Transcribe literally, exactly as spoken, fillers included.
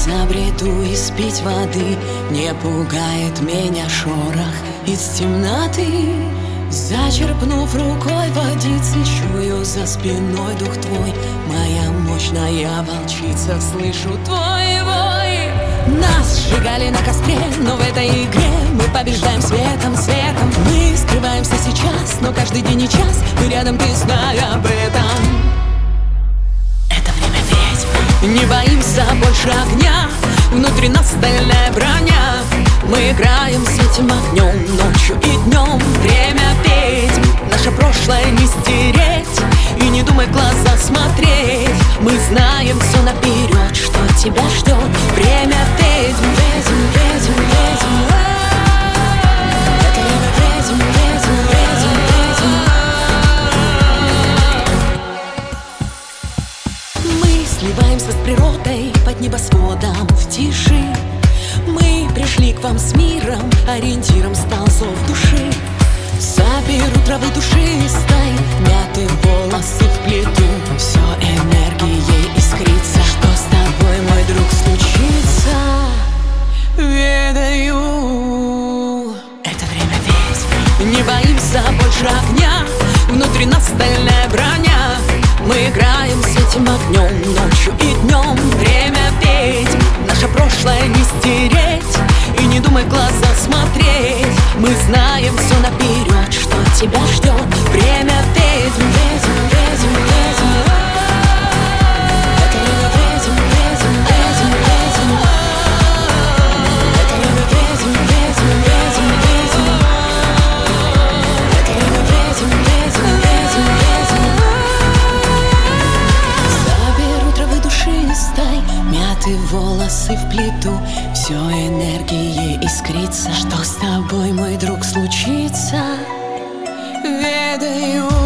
забреду испить воды, не пугает меня шорох из темноты. Зачерпнув рукой водицы, чую за спиной дух твой. Моя мощная волчица, слышу твой вой. Нас сжигали на костре, но в этой игре мы побеждаем светом, светом. Мы скрываемся сейчас, но каждый день и час мы рядом, ты знай об этом. Это время ведьм. Не боимся больше огня, внутри нас стальная броня. Мы играем с этим огнем ночью и днем. Время ведьм, наше прошлое не стереть. И не думай в глаза смотреть. Мы знаем все наперед, что тебя ждет. Время ведьм, ведьм, ведьм, ведьм. Это время ведьм, ведьм, ведьм, ведьм. Мы сливаемся с природой под небосводом в тиши. Мы пришли к вам с миром, ориентиром стал зов души. Соберу травы душистой, мяты волосы вплету. Все энергией искрится, что с тобой, мой друг, случится. Ведаю, это время ведьм. Не боимся больше огня, внутри нас стальная броня. Мы играем с этим огнем ночью и днем. Время ведьм, наше прошлое не стереть. И не думай в глаза смотреть. Мы знаем все наперед, что тебя ждет. Время ведьм, ведьм, ведьм, ведьм. Это время ведьм, ведьм, ведьм, ведьм. Это время ведьм, ведьм, ведьм, ведьм. Это время ведьм, ведьм, ведьм, ведьм. Соберу травы душистой, мяты волосы вплету. Все энергией искрится, что с тобой, мой друг, случится. Ведаю.